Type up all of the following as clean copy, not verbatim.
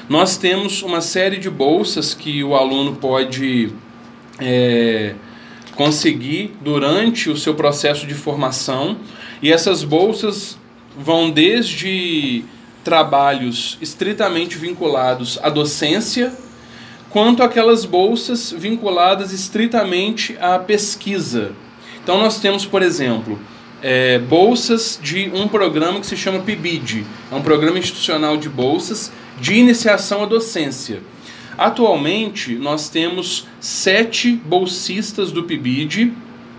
Nós temos uma série de bolsas que o aluno pode conseguir durante o seu processo de formação, e essas bolsas vão desde trabalhos estritamente vinculados à docência, quanto aquelas bolsas vinculadas estritamente à pesquisa. Então nós temos, por exemplo, bolsas de um programa que se chama PIBID, é um programa institucional de bolsas de iniciação à docência. Atualmente nós temos 7 bolsistas do PIBID.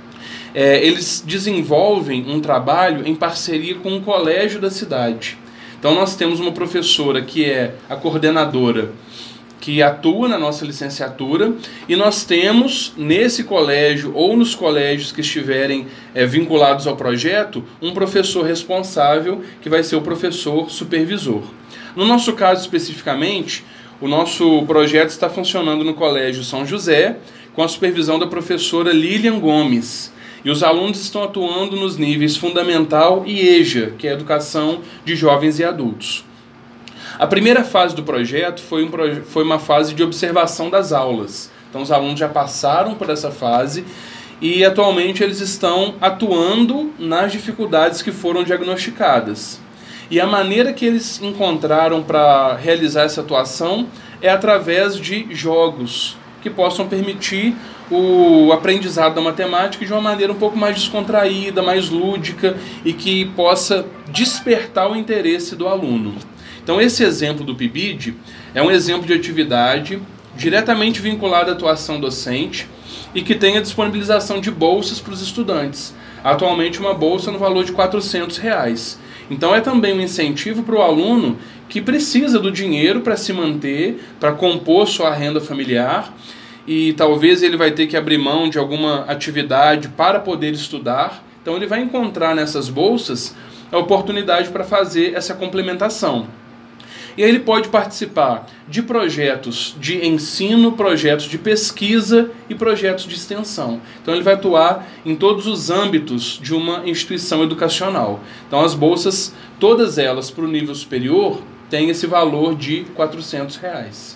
Eles desenvolvem um trabalho em parceria com um colégio da cidade. Então nós temos uma professora que é a coordenadora, que atua na nossa licenciatura, e nós temos nesse colégio ou nos colégios que estiverem vinculados ao projeto, um professor responsável que vai ser o professor supervisor. No nosso caso especificamente, o nosso projeto está funcionando no Colégio São José, com a supervisão da professora Lilian Gomes. E os alunos estão atuando nos níveis fundamental e EJA, que é a educação de jovens e adultos. A primeira fase do projeto foi uma fase de observação das aulas. Então os alunos já passaram por essa fase e atualmente eles estão atuando nas dificuldades que foram diagnosticadas. E a maneira que eles encontraram para realizar essa atuação é através de jogos que possam permitir o aprendizado da matemática de uma maneira um pouco mais descontraída, mais lúdica, e que possa despertar o interesse do aluno. Então esse exemplo do PIBID é um exemplo de atividade diretamente vinculada à atuação docente e que tem a disponibilização de bolsas para os estudantes. Atualmente uma bolsa no valor de R$400. Então é também um incentivo para o aluno que precisa do dinheiro para se manter, para compor sua renda familiar, e talvez ele vai ter que abrir mão de alguma atividade para poder estudar. Então ele vai encontrar nessas bolsas a oportunidade para fazer essa complementação. E aí ele pode participar de projetos de ensino, projetos de pesquisa e projetos de extensão. Então ele vai atuar em todos os âmbitos de uma instituição educacional. Então as bolsas, todas elas para o nível superior, têm esse valor de R$400.